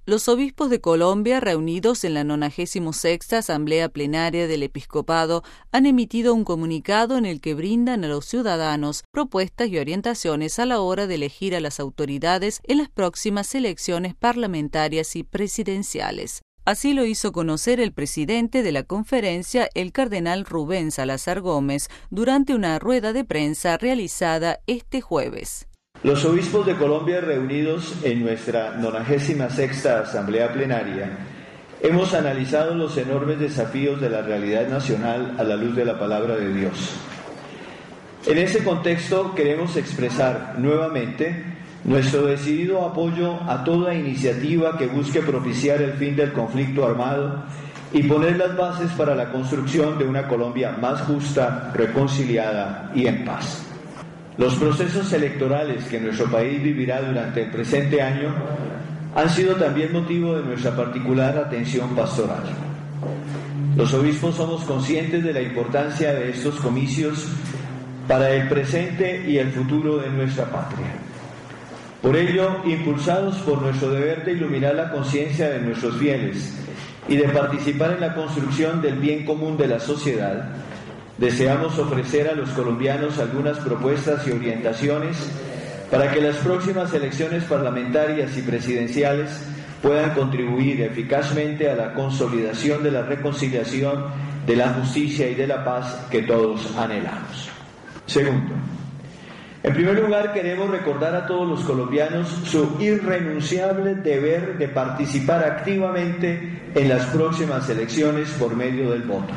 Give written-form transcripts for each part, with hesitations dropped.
Los obispos de Colombia, reunidos en la 96ª Asamblea Plenaria del Episcopado, han emitido un comunicado en el que brindan a los ciudadanos propuestas y orientaciones a la hora de elegir a las autoridades en las próximas elecciones parlamentarias y presidenciales. Así lo hizo conocer el presidente de la conferencia, el cardenal Rubén Salazar Gómez, durante una rueda de prensa realizada este jueves. Los obispos de Colombia, reunidos en nuestra 96ª Asamblea Plenaria, hemos analizado los enormes desafíos de la realidad nacional a la luz de la palabra de Dios. En ese contexto queremos expresar nuevamente nuestro decidido apoyo a toda iniciativa que busque propiciar el fin del conflicto armado y poner las bases para la construcción de una Colombia más justa, reconciliada y en paz. Los procesos electorales que nuestro país vivirá durante el presente año han sido también motivo de nuestra particular atención pastoral. Los obispos somos conscientes de la importancia de estos comicios para el presente y el futuro de nuestra patria. Por ello, impulsados por nuestro deber de iluminar la conciencia de nuestros fieles y de participar en la construcción del bien común de la sociedad, deseamos ofrecer a los colombianos algunas propuestas y orientaciones para que las próximas elecciones parlamentarias y presidenciales puedan contribuir eficazmente a la consolidación de la reconciliación, de la justicia y de la paz que todos anhelamos. Segundo, en primer lugar queremos recordar a todos los colombianos su irrenunciable deber de participar activamente en las próximas elecciones por medio del voto.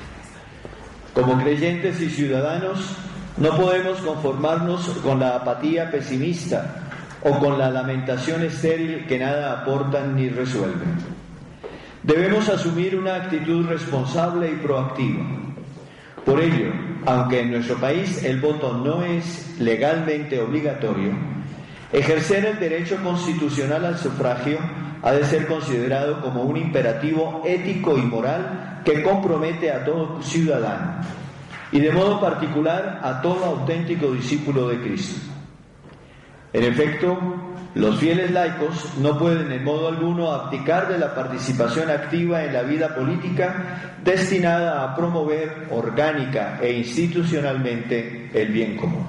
Como creyentes y ciudadanos, no podemos conformarnos con la apatía pesimista o con la lamentación estéril que nada aportan ni resuelven. Debemos asumir una actitud responsable y proactiva. Por ello, aunque en nuestro país el voto no es legalmente obligatorio, ejercer el derecho constitucional al sufragio ha de ser considerado como un imperativo ético y moral que compromete a todo ciudadano y de modo particular a todo auténtico discípulo de Cristo. En efecto, los fieles laicos no pueden en modo alguno abdicar de la participación activa en la vida política destinada a promover orgánica e institucionalmente el bien común.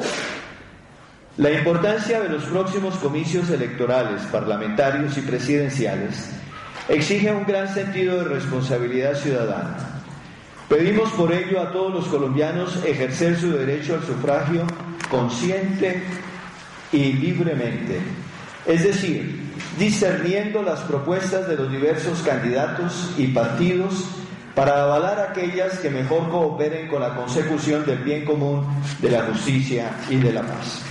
La importancia de los próximos comicios electorales, parlamentarios y presidenciales exige un gran sentido de responsabilidad ciudadana. Pedimos por ello a todos los colombianos ejercer su derecho al sufragio consciente y libremente, es decir, discerniendo las propuestas de los diversos candidatos y partidos para avalar aquellas que mejor cooperen con la consecución del bien común, de la justicia y de la paz.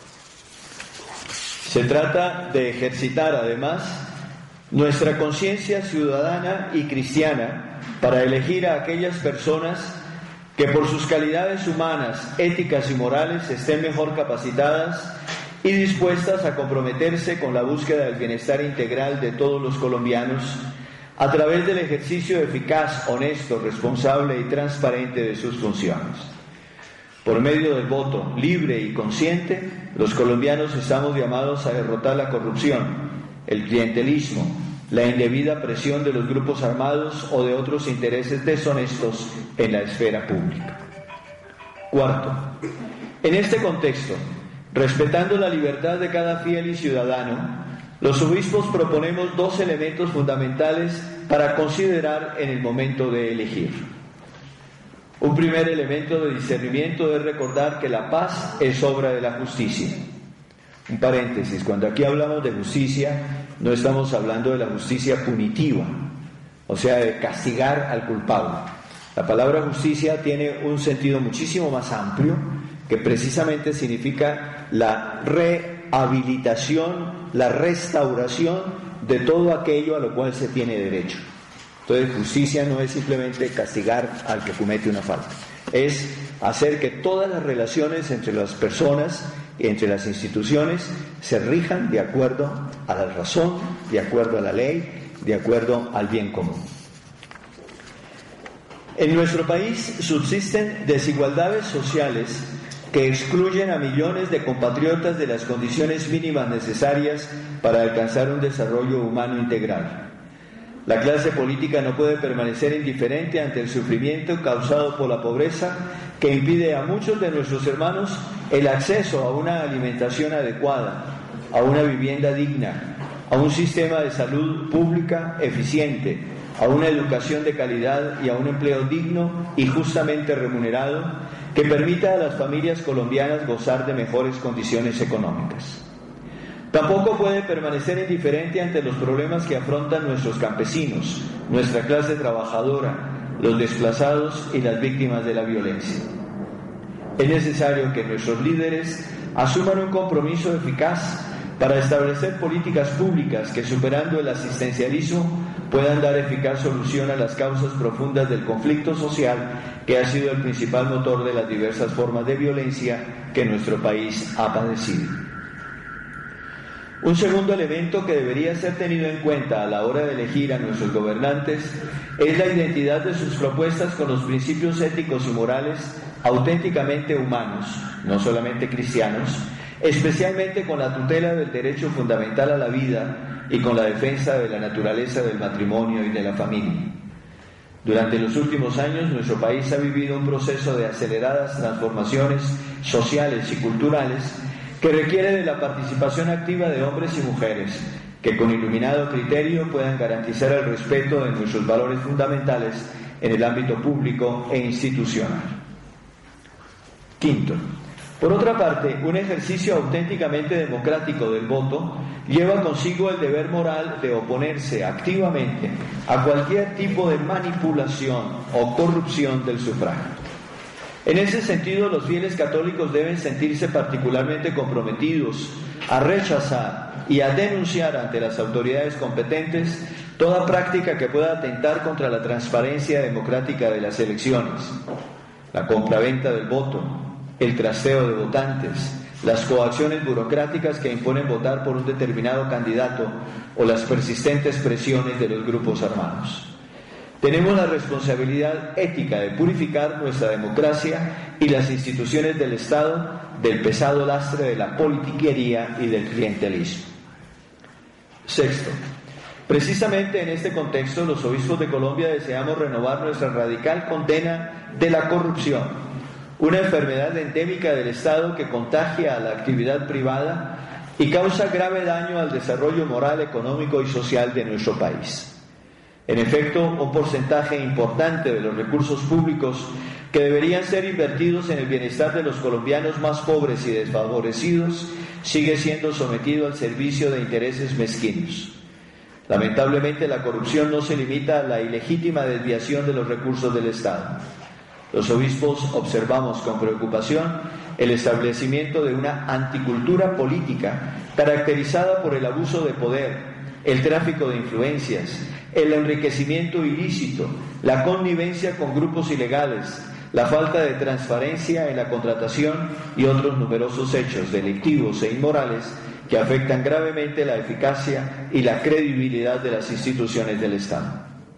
Se trata de ejercitar además nuestra conciencia ciudadana y cristiana para elegir a aquellas personas que por sus calidades humanas, éticas y morales estén mejor capacitadas y dispuestas a comprometerse con la búsqueda del bienestar integral de todos los colombianos a través del ejercicio eficaz, honesto, responsable y transparente de sus funciones. Por medio del voto libre y consciente, los colombianos estamos llamados a derrotar la corrupción, el clientelismo, la indebida presión de los grupos armados o de otros intereses deshonestos en la esfera pública. Cuarto, en este contexto, respetando la libertad de cada fiel y ciudadano, los obispos proponemos dos elementos fundamentales para considerar en el momento de elegir. Un primer elemento de discernimiento es recordar que la paz es obra de la justicia. Un paréntesis, cuando aquí hablamos de justicia, no estamos hablando de la justicia punitiva, o sea, de castigar al culpable. La palabra justicia tiene un sentido muchísimo más amplio, que precisamente significa la rehabilitación, la restauración de todo aquello a lo cual se tiene derecho. Entonces, justicia no es simplemente castigar al que comete una falta, es hacer que todas las relaciones entre las personas y entre las instituciones se rijan de acuerdo a la razón, de acuerdo a la ley, de acuerdo al bien común. En nuestro país subsisten desigualdades sociales que excluyen a millones de compatriotas de las condiciones mínimas necesarias para alcanzar un desarrollo humano integral. La clase política no puede permanecer indiferente ante el sufrimiento causado por la pobreza que impide a muchos de nuestros hermanos el acceso a una alimentación adecuada, a una vivienda digna, a un sistema de salud pública eficiente, a una educación de calidad y a un empleo digno y justamente remunerado que permita a las familias colombianas gozar de mejores condiciones económicas. Tampoco puede permanecer indiferente ante los problemas que afrontan nuestros campesinos, nuestra clase trabajadora, los desplazados y las víctimas de la violencia. Es necesario que nuestros líderes asuman un compromiso eficaz para establecer políticas públicas que, superando el asistencialismo, puedan dar eficaz solución a las causas profundas del conflicto social que ha sido el principal motor de las diversas formas de violencia que nuestro país ha padecido. Un segundo elemento que debería ser tenido en cuenta a la hora de elegir a nuestros gobernantes es la identidad de sus propuestas con los principios éticos y morales auténticamente humanos, no solamente cristianos, especialmente con la tutela del derecho fundamental a la vida y con la defensa de la naturaleza del matrimonio y de la familia. Durante los últimos años, nuestro país ha vivido un proceso de aceleradas transformaciones sociales y culturales que requiere de la participación activa de hombres y mujeres que con iluminado criterio puedan garantizar el respeto de nuestros valores fundamentales en el ámbito público e institucional. Quinto, por otra parte, un ejercicio auténticamente democrático del voto lleva consigo el deber moral de oponerse activamente a cualquier tipo de manipulación o corrupción del sufragio. En ese sentido, los fieles católicos deben sentirse particularmente comprometidos a rechazar y a denunciar ante las autoridades competentes toda práctica que pueda atentar contra la transparencia democrática de las elecciones, la compraventa del voto, el trasteo de votantes, las coacciones burocráticas que imponen votar por un determinado candidato o las persistentes presiones de los grupos armados. Tenemos la responsabilidad ética de purificar nuestra democracia y las instituciones del Estado del pesado lastre de la politiquería y del clientelismo. Sexto, precisamente en este contexto, los obispos de Colombia deseamos renovar nuestra radical condena de la corrupción, una enfermedad endémica del Estado que contagia a la actividad privada y causa grave daño al desarrollo moral, económico y social de nuestro país. En efecto, un porcentaje importante de los recursos públicos que deberían ser invertidos en el bienestar de los colombianos más pobres y desfavorecidos sigue siendo sometido al servicio de intereses mezquinos. Lamentablemente, la corrupción no se limita a la ilegítima desviación de los recursos del Estado. Los obispos observamos con preocupación el establecimiento de una anticultura política caracterizada por el abuso de poder, el tráfico de influencias, el enriquecimiento ilícito, la connivencia con grupos ilegales, la falta de transparencia en la contratación y otros numerosos hechos delictivos e inmorales que afectan gravemente la eficacia y la credibilidad de las instituciones del Estado.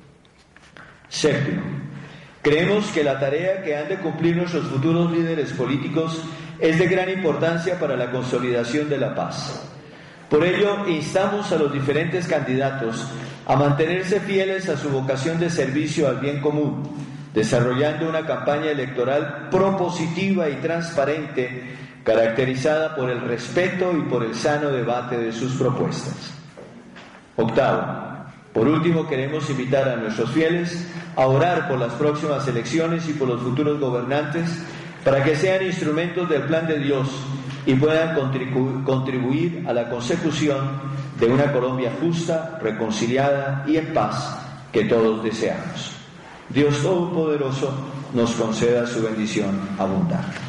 Séptimo, creemos que la tarea que han de cumplir nuestros futuros líderes políticos es de gran importancia para la consolidación de la paz. Por ello, instamos a los diferentes candidatos a mantenerse fieles a su vocación de servicio al bien común, desarrollando una campaña electoral propositiva y transparente, caracterizada por el respeto y por el sano debate de sus propuestas. Octavo, por último, queremos invitar a nuestros fieles a orar por las próximas elecciones y por los futuros gobernantes para que sean instrumentos del plan de Dios y puedan contribuir a la consecución de una Colombia justa, reconciliada y en paz que todos deseamos. Dios Todopoderoso nos conceda su bendición abundante.